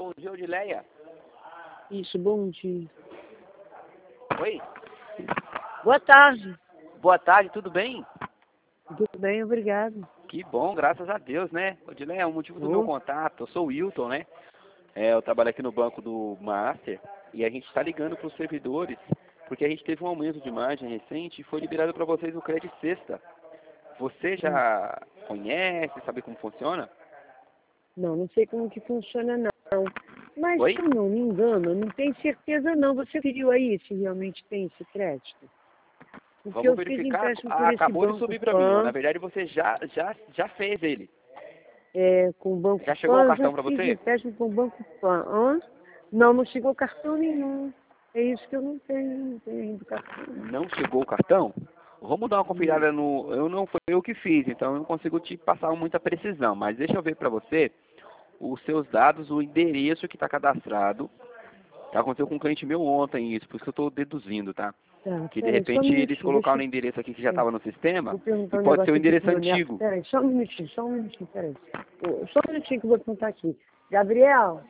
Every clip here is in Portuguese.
bom dia, Odileia. Isso, bom dia. Oi? Boa tarde. Boa tarde, tudo bem? Tudo bem, obrigado. Que bom, graças a Deus, né? Odileia, o motivo do meu contato, eu sou o Wilton, né? Eu trabalho aqui no banco do Master e a gente está ligando para os servidores porque a gente teve um aumento de margem recente e foi liberado para vocês o Crédito Sexta. Você já conhece, sabe como funciona? Não sei como que funciona não. Mas Oi? se eu não me engano, não tenho certeza não. Você viu aí se realmente tem esse crédito? Porque Vamos eu fiz verificar. empréstimo por esse Acabou de banco subir para mim. PAN, Na verdade, você já fez ele. com o banco Já chegou o PAN, eu cartão já para fiz você? empréstimo com o banco PAN. Não chegou cartão nenhum. É isso que eu não tenho ainda cartão. Não chegou o cartão? Vamos dar uma conferida no... Não foi eu que fiz, então eu não consigo te passar muita precisão. Mas deixa eu ver para você os seus dados, o endereço que está cadastrado. Aconteceu com um cliente meu ontem isso, por isso que eu estou deduzindo, tá? Tá, Que de peraí, só um repente eles minutinho, colocaram deixa o endereço aqui que já estava no sistema vou e perguntar um pode ser o negócio aqui endereço pro meu neto. antigo. Peraí, só um minutinho, peraí. Só um minutinho que eu vou perguntar aqui. Gabriel,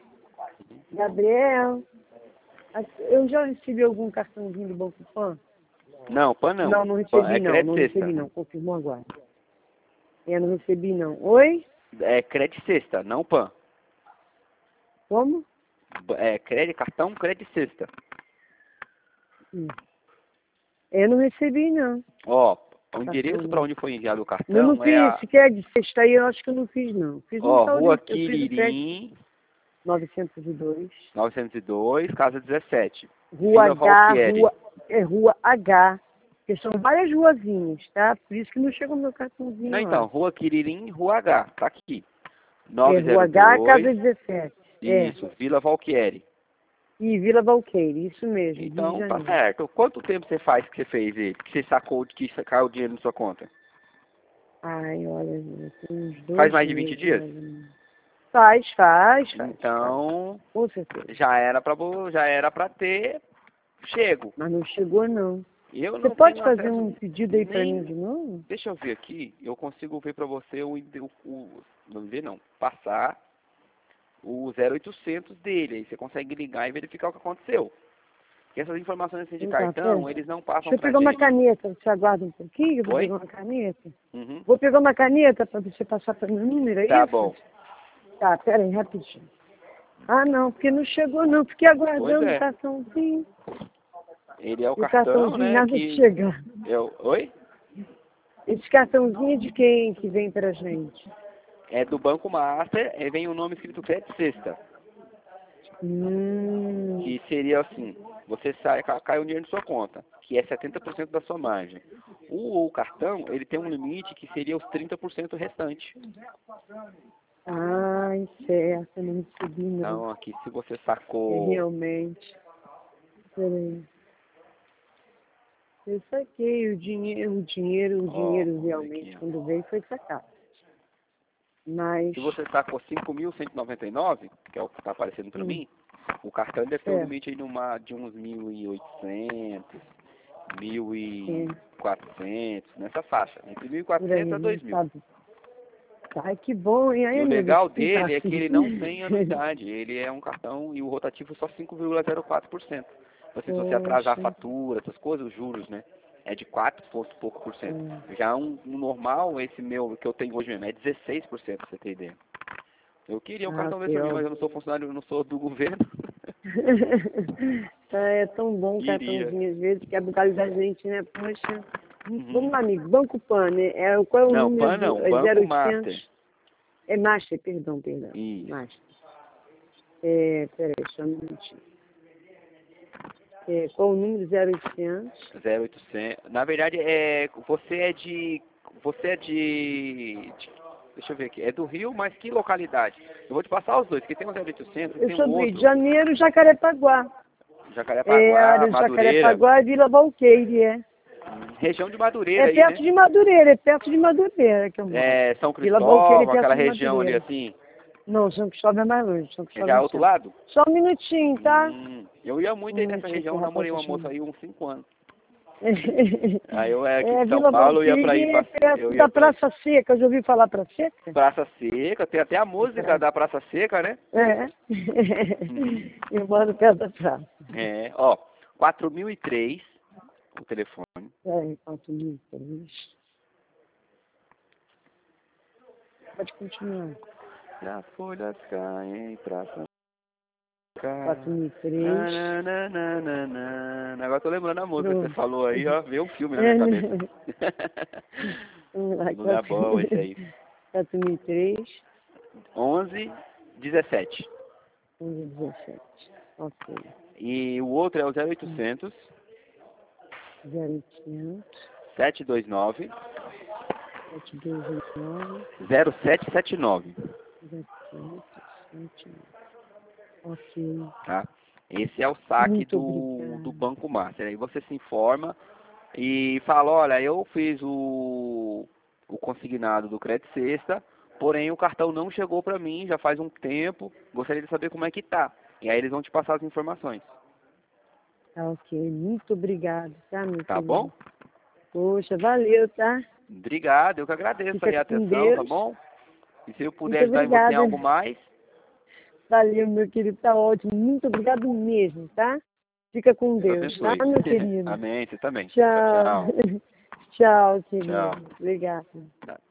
eu já recebi algum cartãozinho do Banco Pan? Não, PAN não. Não PAN recebi é Crédito Sexta. não, confirmou agora. Não recebi não. Oi? É Crédito Sexta, não PAN. Como? É cartão Crédito Sexta. Eu não recebi não. Ó, o Cartão endereço para não. onde foi enviado o Eu cartão não é fiz, se quer de sexta aí, eu acho que eu não fiz não. Fiz um tal Rua de, eu fiz o crédito Quiririm, 902. 902, casa 17. Rua Vila H, Valquieri. Rua H, que são várias ruazinhas, tá? Por isso que não chegou meu cartãozinho Não, lá. então, Rua Quiririm, Rua H, tá aqui. Rua H, casa 902, 17. isso, Vila Valquieri. E Vila Valqueire, isso mesmo, Rio de Então, tá Janeiro. certo. Quanto tempo você faz que você fez ele? Que você sacou, que caiu o dinheiro na sua conta? Ai, olha, tem uns 2 Faz mais de 20 meses. dias? Mais ou menos. Faz. Então, Com certeza. já era pra ter chego. Mas não chegou, não. Eu Você não pode tenho fazer acesso um pedido aí pra mim nem... de novo? Deixa eu ver aqui, eu consigo ver pra você não ver não, passar o 0800 dele, aí você consegue ligar e verificar o que aconteceu. Porque essas informações assim de Então tá, cartão, pera. eles não passam Deixa eu pra pegar uma gente. caneta, você aguarda um pouquinho, eu vou Oi? pegar uma caneta. Uhum. Vou pegar uma caneta pra você passar para meu número, é Tá isso? bom. Tá, pera aí, rapidinho. Ah, não, porque não chegou não, fiquei Pois aguardando o é. cartãozinho. Ele é o O cartão, cartãozinho né, nada de que... chegar. Oi? Esse cartãozinho é de quem que vem pra gente? É do Banco Master, e vem o nome escrito Crédito Sexta. Que seria assim, você cai o dinheiro na sua conta, que é 70% da sua margem. O cartão, ele tem um limite que seria os 30% restante. Ai, certo, eu não recebi não. Então, aqui, se você É sacou... realmente. Peraí. Eu saquei o dinheiro Ó, vamos ver realmente, aqui, ó. quando veio foi sacado. Mas, Se você sacou 5.199, que é o que está aparecendo para mim, o cartão deve ter um certo. limite aí de uns 1.800, 1.400, nessa faixa. Entre Por aí, 1.400 a não 2.000. sabe? Ai, que bom, hein? Ai, E o amigo, legal deixa eu tentar dele é que aqui. ele não tem anuidade. Ele é um cartão e o rotativo só 5,04%. Assim, se você atrasar a Poxa. fatura, essas coisas, os juros, né? É de 4 ponto pouco por cento. Já um normal, esse meu que eu tenho hoje mesmo, é 16%, pra você ter ideia. Eu queria um cartão desse pra mim, mas eu não sou funcionário, eu não sou do governo. É tão bom o Queria. cartãozinho, às vezes, que é por causa da gente, né? Poxa. Vamos lá, amigo. Banco Pan, né? Qual é o Não, número PAN não, do... É Banco 0800? Master. É Master, perdão. Isso. Master. Peraí, só um minutinho. Qual o número 0800? 0800. Na verdade, deixa eu ver aqui. É do Rio, mas que localidade? Eu vou te passar os dois, que tem um 0800 e Eu tem sou um do Rio de outro. Janeiro, Jacarepaguá. Jacarepaguá, Área de Madureira. Jacarepaguá e Vila Valqueire, Região de Madureira aí, né? perto de Madureira, que eu moro. É, São Vila Valqueire é Cristóvão, perto aquela de região ali Madureira. assim. Não, São Cristóvão é mais longe, São Já Cristóvão é é outro centro. lado? Só um minutinho, tá? Eu ia muito Um aí nessa minutinho que região, o namorei rapaz tá uma moça chamando. aí uns 5 anos. Aí eu era aqui de São Vila Paulo, eu ia pra ir perto da Praça Seca, eu já ouvi falar Praça Seca? Praça Seca, tem até a música da Praça Seca, né? É. Eu moro perto da praça. Ó, 4003, o telefone. 4003. Pode continuar. E as folhas caem pra São 4003. Agora tô lembrando a música que você falou aí, ó, veio um filme na É, minha né? cabeça. Vamos lá, Lugar bom esse aí. 4003. 1117. 1117. Ok. E o outro é o 0800 0800 729 729 0779. 0779. Ok. Tá? Esse é o saque Muito do obrigada. Banco Master. Aí você se informa e fala, olha, eu fiz o consignado do Crédito Sexta, porém o cartão não chegou para mim, já faz um tempo, gostaria de saber como é que tá. E aí eles vão te passar as informações. Tá ok. Muito obrigado, tá, meu Tá querido? bom? Poxa, valeu, tá? Obrigado, eu que agradeço Fica aí a com atenção, tá Deus. bom? E se eu puder Muito ajudar você em obrigada. algo mais, Valeu, meu querido. Tá ótimo. Muito obrigado mesmo, tá? Fica com Deus Deus, tá, abençoe. meu querido? Amém, você também. Tchau, Tchau. tchau. Tchau, querido. Tchau. Obrigada.